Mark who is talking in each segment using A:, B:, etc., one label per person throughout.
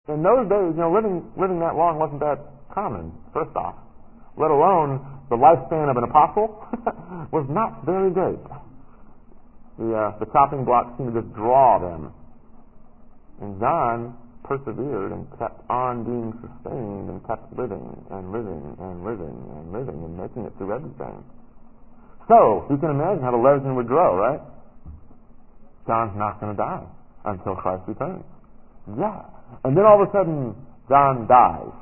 A: In those days, living that long wasn't that common, first off. Let alone the lifespan of an apostle was not very great. The chopping block seemed to just draw them. And John persevered and kept on being sustained and kept living and living and living and living and making it through everything. So, you can imagine how the legend would grow, right? John's not going to die until Christ returns. Yeah. And then all of a sudden, John dies.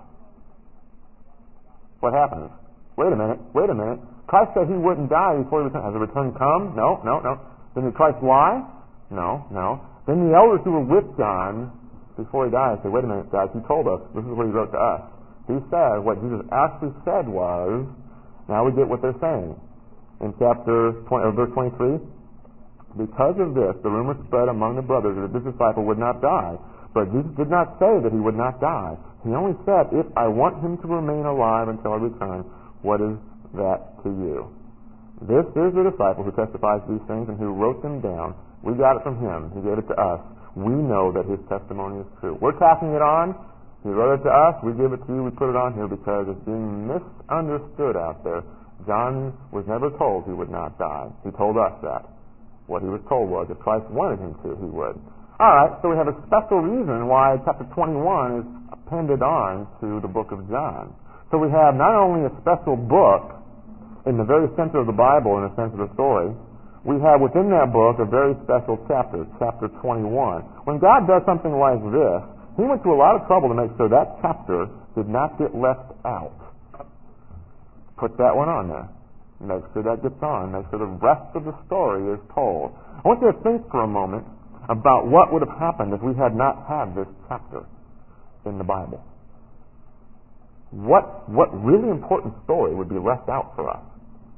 A: What happens? Wait a minute. Christ said he wouldn't die before he returned. Has the return come? No. Then did Christ lie? No. Then the elders who were with John before he died said, wait a minute, guys, he told us, this is what he wrote to us. He said, what Jesus actually said was, now we get what they're saying. In verse 23, because of this, the rumor spread among the brothers that this disciple would not die. But Jesus did not say that he would not die. He only said, if I want him to remain alive until I return, what is that to you? This is the disciple who testifies these things and who wrote them down. We got it from him. He gave it to us. We know that his testimony is true. We're passing it on. He wrote it to us. We give it to you. We put it on here because it's being misunderstood out there. John was never told he would not die. He told us that. What he was told was if Christ wanted him to, he would. All right, so we have a special reason why chapter 21 is appended on to the book of John. So we have not only a special book in the very center of the Bible in the sense of the story, we have within that book a very special chapter, chapter 21. When God does something like this, he went to a lot of trouble to make sure that chapter did not get left out. Put that one on there. Make sure that gets on. Make sure the rest of the story is told. I want you to think for a moment about what would have happened if we had not had this chapter in the Bible. What really important story would be left out for us?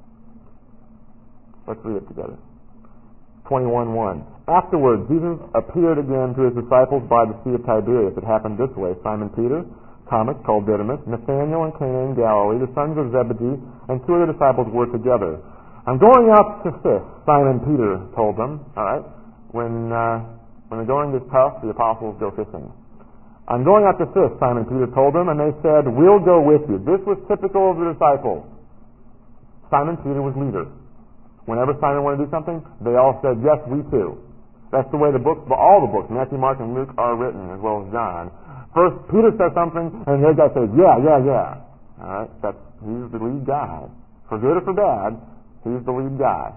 A: Let's read it together. 21:1. Afterward, Jesus appeared again to his disciples by the Sea of Tiberias. It happened this way. Simon Peter, Thomas, called Didymus, Nathanael and Cana in Galilee, the sons of Zebedee, and two other disciples were together. I'm going out to fish, Simon Peter told them. All right? When the going is tough, the apostles go fishing. I'm going out to fish, Simon Peter told them, and they said, we'll go with you. This was typical of the disciples. Simon Peter was leader. Whenever Simon wanted to do something, they all said, yes, we too. That's the way all the books, Matthew, Mark, and Luke, are written, as well as John. First, Peter says something, and the other guy says, yeah. All right? He's the lead guy. For good or for bad, he's the lead guy.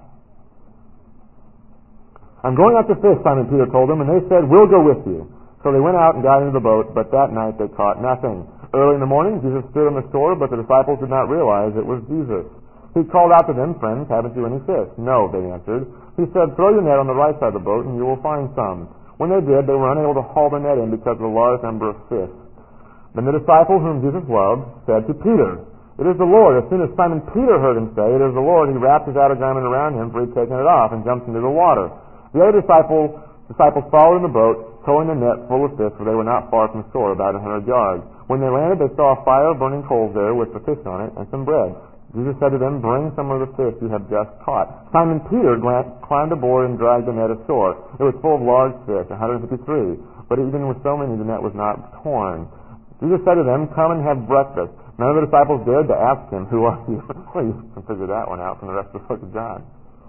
A: I'm going out to fish, Simon Peter told them, and they said, we'll go with you. So they went out and got into the boat, but that night they caught nothing. Early in the morning, Jesus stood on the shore, but the disciples did not realize it was Jesus. He called out to them, friends, haven't you any fish? No, they answered. He said, throw your net on the right side of the boat, and you will find some. When they did, they were unable to haul the net in because of the large number of fish. Then the disciple whom Jesus loved said to Peter, it is the Lord. As soon as Simon Peter heard him say, it is the Lord, he wrapped his outer garment around him, for he had taken it off, and jumped into the water. The other disciples followed in the boat, towing the net full of fish, for they were not far from shore, about 100 yards. When they landed, they saw a fire of burning coals there, with the fish on it, and some bread. Jesus said to them, bring some of the fish you have just caught. Simon Peter climbed aboard and dragged the net ashore. It was full of large fish, 153. But even with so many, the net was not torn. Jesus said to them, come and have breakfast. None of the disciples dared to ask him, who are you? Well, you can figure that one out from the rest of the book of John.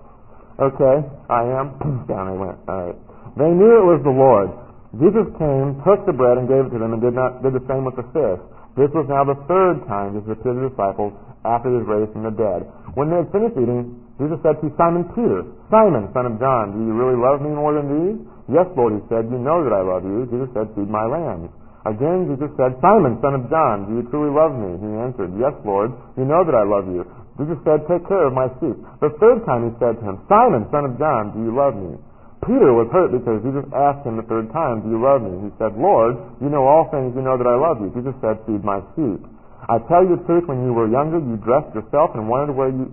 A: Okay, I am. Down they went. All right. They knew it was the Lord. Jesus came, took the bread, and gave it to them, and did the same with the fish. This was now the third time Jesus appeared to the disciples after he was raised from the dead. When they had finished eating, Jesus said to Simon Peter, Simon, son of John, do you really love me more than these? Yes, Lord, he said, you know that I love you. Jesus said, feed my lambs. Again, Jesus said, Simon, son of John, do you truly love me? He answered, yes, Lord, you know that I love you. Jesus said, take care of my sheep. The third time he said to him, Simon, son of John, do you love me? Peter was hurt because Jesus asked him the third time, do you love me? He said, Lord, you know all things, you know that I love you. Jesus said, feed my sheep. I tell you the truth, when you were younger, you dressed yourself and went where you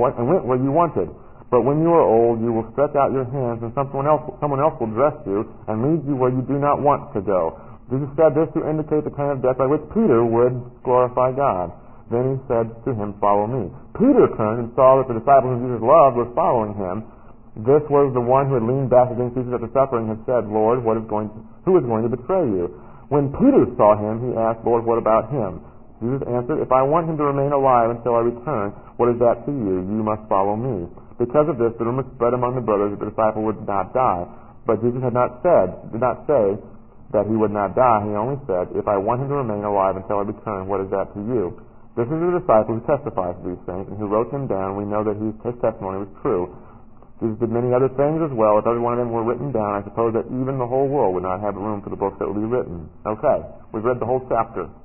A: wanted. But when you are old, you will stretch out your hands, and someone else will dress you and lead you where you do not want to go. Jesus said this to indicate the kind of death by which Peter would glorify God. Then he said to him, follow me. Peter turned and saw that the disciple whom Jesus loved was following him. This was the one who had leaned back against Jesus at the supper and had said, Lord, who is going to betray you? When Peter saw him, he asked, Lord, what about him? Jesus answered, if I want him to remain alive until I return, what is that to you? You must follow me. Because of this, the rumor spread among the brothers that the disciple would not die. But Jesus did not say that he would not die. He only said, if I want him to remain alive until I return, what is that to you? This is the disciple who testifies to these things and who wrote them down. We know that his testimony was true. Jesus did many other things as well. If every one of them were written down, I suppose that even the whole world would not have room for the books that would be written. Okay, we've read the whole chapter.